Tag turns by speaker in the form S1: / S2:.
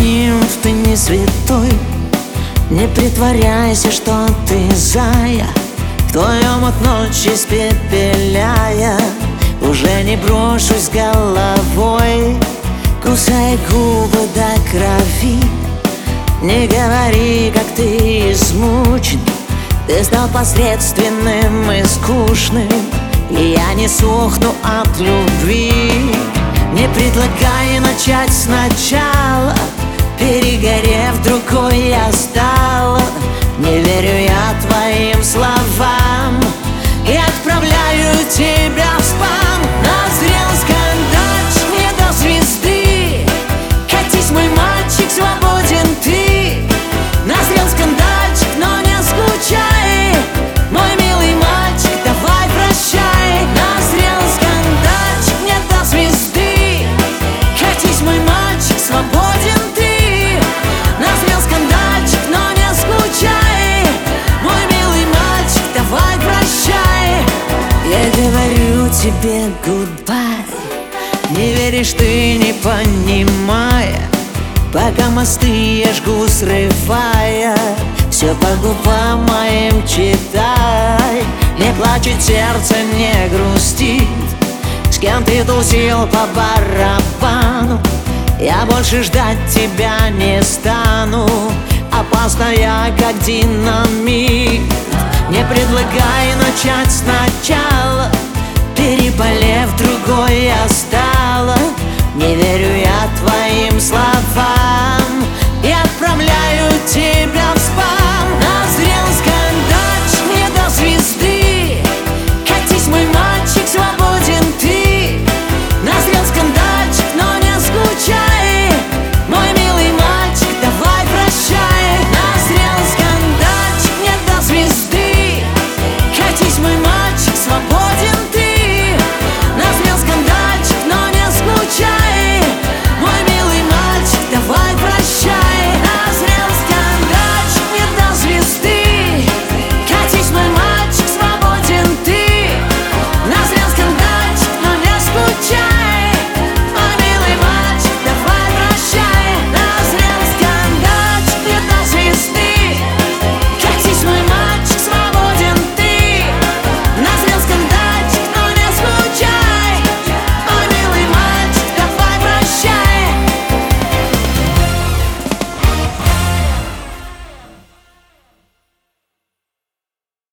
S1: нимф, ты не святой. Не притворяйся, что ты зая, в твоем от ночи испепеляя. Уже не брошусь головой, кусай губы до крови. Не говори, как ты измучен, ты стал посредственным и скучным, и я не сохну от любви. Не предлагай начать сначала, перегорев, другой я стала. Не верю я твоим словам и отправляю тебя в спам. Назрел скандальчик не до звезды, катись, мой мальчик, свободен ты. Назрел скандальчик, но не скучай, мой милый мальчик, давай прощай. Назрел скандальчик не до звезды, катись, мой мальчик, свободен ты. Назрел скандальчик, но не скучай, мой милый мальчик, давай прощай. Я говорю тебе goodbye, не веришь ты, не понимая, пока мосты я жгу, срывая. Все по губам моим читай. Не плачет сердце, не грустит, с кем ты тусил по барабану. Я больше ждать тебя не стану, опасно я, как динамит. Не предлагай начать сначала, переболев, другой я стану.